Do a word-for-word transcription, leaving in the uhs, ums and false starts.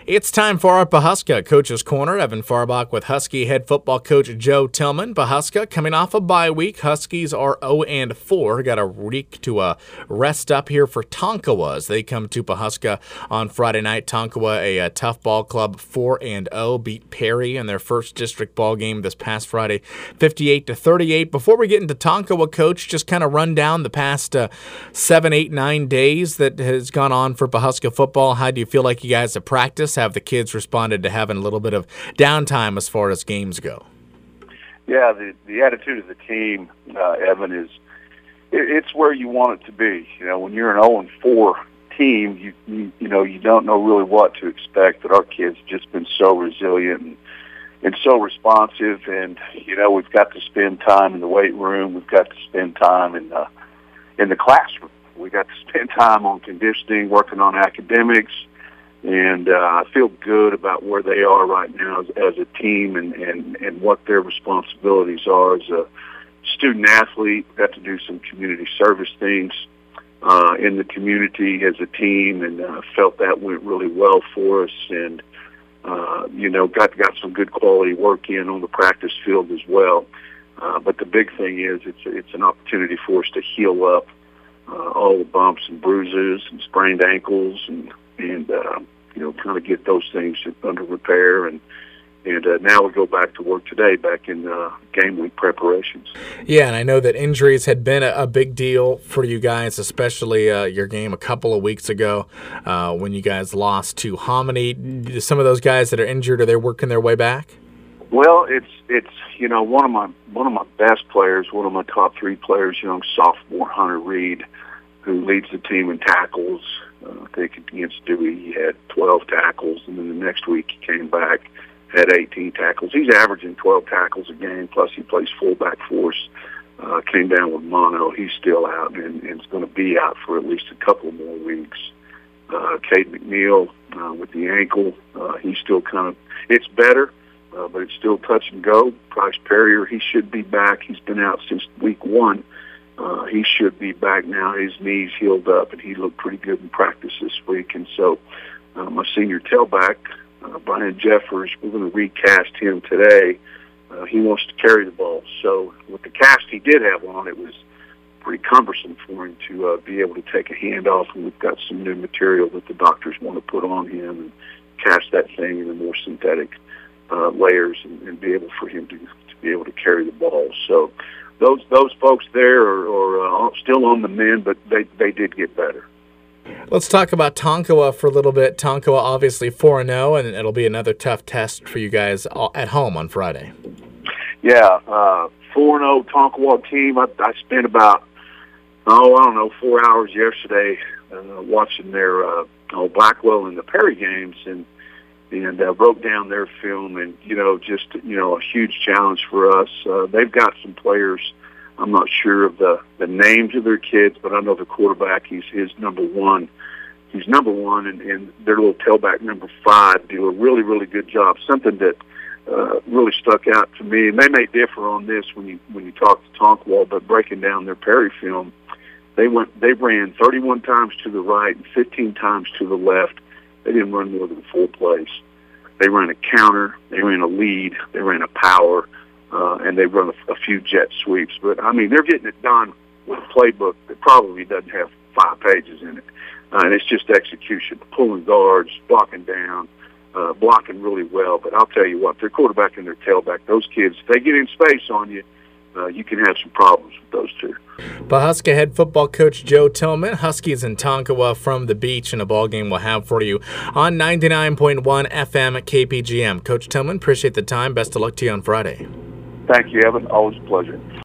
It's time for our Pawhuska Coach's Corner. Evan Farbach with Husky head football coach Joe Tillman. Pawhuska coming off a bye week. Huskies are oh and four. Got a week to uh, rest up here for Tonkawa as they come to Pawhuska on Friday night. Tonkawa, a, a tough ball club, four and oh, beat Perry in their first district ball game this past Friday, fifty-eight to thirty-eight. Before we get into Tonkawa, Coach, just kind of run down the past uh, seven, eight, nine days that has gone on for Pawhuska football. How do you feel like you guys have practiced? Have the kids responded to having a little bit of downtime as far as games go? Yeah, the the attitude of the team, uh, Evan, is it, it's where you want it to be. You know, when you're an oh and four team, you, you you know you don't know really what to expect. But our kids have just been so resilient and, and so responsive. And you know, we've got to spend time in the weight room. We've got to spend time in the in the classroom. We got to spend time on conditioning, working on academics. And uh, I feel good about where they are right now as, as a team and, and, and what their responsibilities are as a student-athlete. Got to do some community service things uh, in the community as a team, and uh, felt that went really well for us. And, uh, you know, got, got some good quality work in on the practice field as well. Uh, but the big thing is it's, it's an opportunity for us to heal up uh, all the bumps and bruises and sprained ankles and, and uh, you know, kind of get those things under repair. And and uh, now we go back to work today, back in uh, game week preparations. Yeah, and I know that injuries had been a, a big deal for you guys, especially uh, your game a couple of weeks ago uh, when you guys lost to Hominy. Some of those guys that are injured, are they working their way back? Well, it's it's you know one of my one of my best players, one of my top three players, young sophomore Hunter Reed, who leads the team in tackles. Uh, I think against Dewey he had twelve tackles, and then the next week he came back, had eighteen tackles. He's averaging twelve tackles a game, plus he plays fullback for us. Uh, came down with mono. He's still out and, and is going to be out for at least a couple more weeks. Uh, Cade McNeil uh, with the ankle, uh, he's still kind of, it's better, uh, but it's still touch and go. Bryce Perrier, he should be back. He's been out since week one. Uh, he should be back now. His knees healed up, and he looked pretty good in practice this week. And so uh, my senior tailback, uh, Brian Jeffers, we're going to recast him today. Uh, he wants to carry the ball. So with the cast he did have on, it was pretty cumbersome for him to uh, be able to take a handoff, and we've got some new material that the doctors want to put on him and cast that thing in the more synthetic uh, layers and, and be able for him to, to be able to carry the ball. So Those those folks there are, are uh, still on the mend, but they, they did get better. Let's talk about Tonkawa for a little bit. Tonkawa obviously four and oh, and it'll be another tough test for you guys at home on Friday. Yeah, uh, four and oh Tonkawa team. I, I spent about, oh, I don't know, four hours yesterday uh, watching their uh, oh, Blackwell and the Perry games, and and uh, broke down their film, and, you know, just, you know, a huge challenge for us. Uh, they've got some players. I'm not sure of the, the names of their kids, but I know the quarterback, he's his number one. He's number one, and, and their little tailback, number five, do a really, really good job. Something that uh, really stuck out to me, and they may differ on this when you when you talk to Tonkawa, but breaking down their Perry film, they went they ran thirty-one times to the right and fifteen times to the left. They didn't run more than four plays. They ran a counter, they ran a lead, they ran a power, uh, and they run a, a few jet sweeps. But, I mean, they're getting it done with a playbook that probably doesn't have five pages in it. Uh, and it's just execution, pulling guards, blocking down, uh, blocking really well. But I'll tell you what, their quarterback and their tailback, those kids, if they get in space on you, uh, you can have some problems with those two. Pawhuska head football coach Joe Tillman. Huskies in Tonkawa from the beach, and a ball game we'll have for you on ninety-nine point one F M at K P G M. Coach Tillman, appreciate the time. Best of luck to you on Friday. Thank you, Evan. Always a pleasure.